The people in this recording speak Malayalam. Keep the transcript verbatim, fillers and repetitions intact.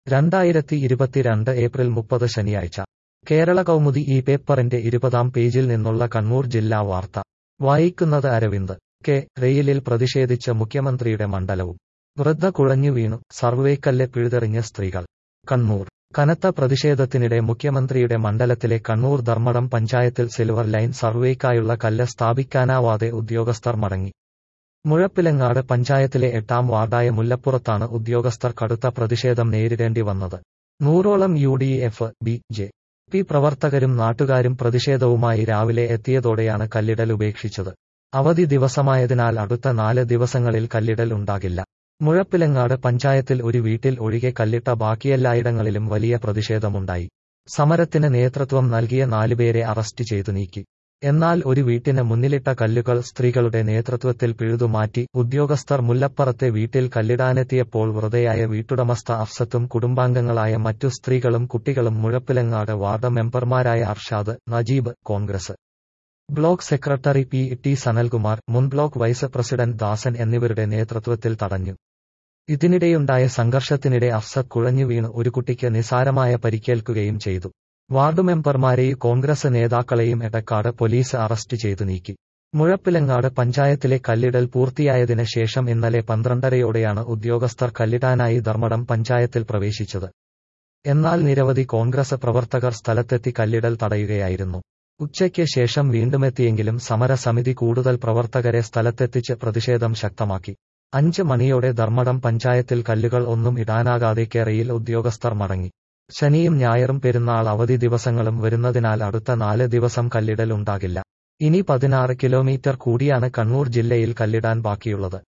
രണ്ടായിരത്തി ഇരുപത്തിരണ്ട് ഏപ്രിൽ മുപ്പത് ശനിയാഴ്ച കേരള കൗമുദി ഈ പേപ്പറിന്റെ ഇരുപതാം പേജിൽ നിന്നുള്ള കണ്ണൂർ ജില്ലാ വാർത്ത വായിക്കുന്നത് അരവിന്ദ്. കെ റെയിലിൽ പ്രതിഷേധിച്ച് മുഖ്യമന്ത്രിയുടെ മണ്ഡലവും. വൃദ്ധ കുഴഞ്ഞു വീണു, സർവേക്കല്ല് പിഴുതെറിഞ്ഞ സ്ത്രീകൾ. കണ്ണൂർ. കനത്ത പ്രതിഷേധത്തിനിടെ മുഖ്യമന്ത്രിയുടെ മണ്ഡലത്തിലെ കണ്ണൂർ ധർമ്മടം പഞ്ചായത്തിൽ സിൽവർ ലൈൻ സർവേക്കായുള്ള കല്ല് സ്ഥാപിക്കാനാവാതെ ഉദ്യോഗസ്ഥർ മടങ്ങി. മുഴപ്പിലങ്ങാട് പഞ്ചായത്തിലെ എട്ടാം വാർഡായ മുല്ലപ്പുറത്താണ് ഉദ്യോഗസ്ഥർ കടുത്ത പ്രതിഷേധം നേരിടേണ്ടി വന്നത്. നൂറോളം U D F, B J P പ്രവർത്തകരും നാട്ടുകാരും പ്രതിഷേധവുമായി രാവിലെ എത്തിയതോടെയാണ് കല്ലിടൽ ഉപേക്ഷിച്ചത്. അവധി ദിവസമായതിനാൽ അടുത്ത നാല് ദിവസങ്ങളിൽ കല്ലിടൽ ഉണ്ടാകില്ല. മുഴപ്പിലങ്ങാട് പഞ്ചായത്തിൽ ഒരു വീട്ടിൽ ഒഴികെ കല്ലിട്ട ബാക്കിയെല്ലായിടങ്ങളിലും വലിയ പ്രതിഷേധമുണ്ടായി. സമരത്തിന് നേതൃത്വം നൽകിയ നാലുപേരെ അറസ്റ്റ് ചെയ്തു നീക്കി. എന്നാൽ ഒരു വീട്ടിന് മുന്നിലിട്ട കല്ലുകൾ സ്ത്രീകളുടെ നേതൃത്വത്തിൽ പിഴുതുമാറ്റി. ഉദ്യോഗസ്ഥർ മുല്ലപ്പുറത്തെ വീട്ടിൽ കല്ലിടാനെത്തിയപ്പോൾ വൃദ്ധയായ വീട്ടുടമസ്ഥ അഫ്സത്തും കുടുംബാംഗങ്ങളായ മറ്റു സ്ത്രീകളും കുട്ടികളും മുഴപ്പിലങ്ങാട് വാർഡ് മെമ്പർമാരായ Arshad, Najeeb, Congress block secretary P T Sanalkumar, മുൻ ബ്ലോക്ക് വൈസ് പ്രസിഡന്റ് ദാസൻ എന്നിവരുടെ നേതൃത്വത്തിൽ തടഞ്ഞു. ഇതിനിടെയുണ്ടായ സംഘർഷത്തിനിടെ അഫ്സത്ത് കുഴഞ്ഞു വീണ് ഒരു കുട്ടിക്ക് നിസാരമായ പരിക്കേൽക്കുകയും ചെയ്തു. വാർഡ് മെമ്പർമാരെയും കോൺഗ്രസ് നേതാക്കളെയും എടക്കാട് പോലീസ് അറസ്റ്റ് ചെയ്തു നീക്കി. മുഴപ്പിലങ്ങാട് പഞ്ചായത്തിലെ കല്ലിടൽ പൂർത്തിയായതിന് ശേഷം ഇന്നലെ പന്ത്രണ്ടരയോടെയാണ് ഉദ്യോഗസ്ഥർ കല്ലിടാനായി ധർമ്മടം പഞ്ചായത്തിൽ പ്രവേശിച്ചത്. എന്നാൽ നിരവധി കോൺഗ്രസ് പ്രവർത്തകർ സ്ഥലത്തെത്തി കല്ലിടൽ തടയുകയായിരുന്നു. ഉച്ചയ്ക്ക് ശേഷം വീണ്ടുമെത്തിയെങ്കിലും സമരസമിതി കൂടുതൽ പ്രവർത്തകരെ സ്ഥലത്തെത്തിച്ച് പ്രതിഷേധം ശക്തമാക്കി. അഞ്ച് മണിയോടെ ധർമ്മടം പഞ്ചായത്തിൽ കല്ലുകൾ ഒന്നും ഇടാനാകാതെ കെറയിൽ ഉദ്യോഗസ്ഥർ മടങ്ങി. ശനിയും ഞായറും പെരുന്നാൾ അവധി ദിവസങ്ങളും വരുന്നതിനാൽ അടുത്ത നാല് ദിവസം കല്ലിടൽ ഉണ്ടാകില്ല. ഇനി പതിനാറ് കിലോമീറ്റർ കൂടിയാണ് കണ്ണൂർ ജില്ലയിൽ കല്ലിടാൻ ബാക്കിയുള്ളത്.